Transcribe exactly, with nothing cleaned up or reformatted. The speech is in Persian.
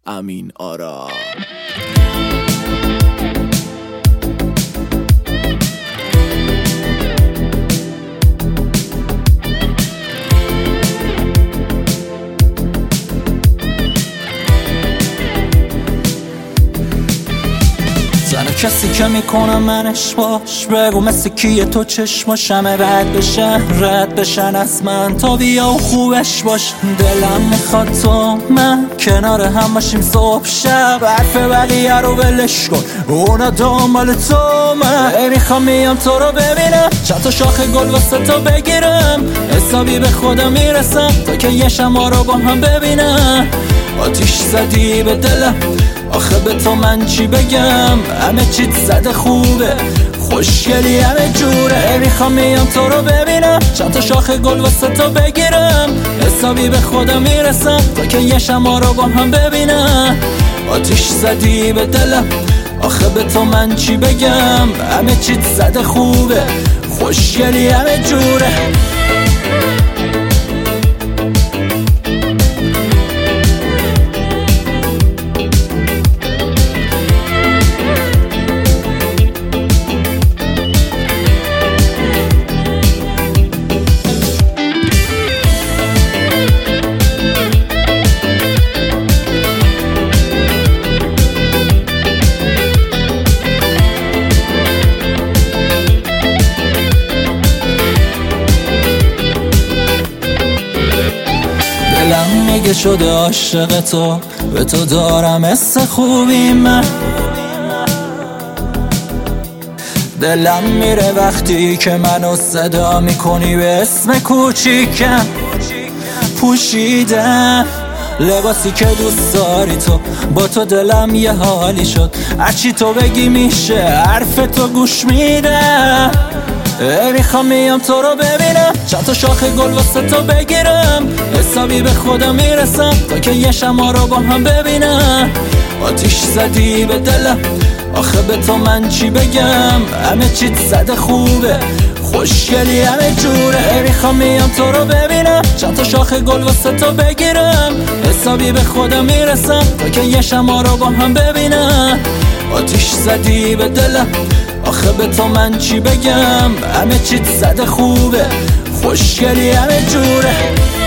امین آرا. زنه کسی که میکنه منش باش، بگو مثل کیه تو چشماشمه رد بشن رد بشن از من تا بیا و خوبش باش. دلم میخواد تو من کنار هم باشیم صبح شب، حرف بقیه رو ولش کن اونا دنبال تو. من میخوام میام تو رو ببینم، چند تا شاخ گل واسه تو بگیرم، حسابی به خودم میرسم تا که یه شما رو با هم ببینم. آتیش زدی به دلم، آخه به تو من چی بگم؟ همه چیت زده خوبه، خوشگلی همه جوره. میخوام میام تو رو ببینم، چند تا شاخ گل واسه تو بگیرم، حسابی به خودم میرسم تا که یه شما رو با هم ببینم. آتیش زدی به دلم، آخه به تو من چی بگم؟ همه چیت زده خوبه، خوشگلی همه جوره. دلم میگه شده عاشق تو، به تو دارم حس خوبی من. دلم میره وقتی که منو صدا میکنی به اسم کوچیکم. پوشیدم لباسی که دوست داری تو، با تو دلم یه حالی شد، هرچی تو بگی میشه، حرف تو گوش میدم. میخوام میام تو رو ببینم، چند تا شاخ گل واسه تو بگیرم، حسابی به خودم میرسم تا که یه شما رو با هم ببینم. آتیش زدی به دلم، آخه به تو من چی بگم؟ همه چیت زده خوبه، خوشگلی همه جوره. میخوام میام تو رو ببینم، چند تا شاخ گل واسه تو بگیرم، حسابی به خودم میرسم تا که یه شما رو با هم ببینم. آتیش زدی به دلم، آخه به تو من چی بگم؟ همه چیت زده خوبه، خوشگلی همه جوره.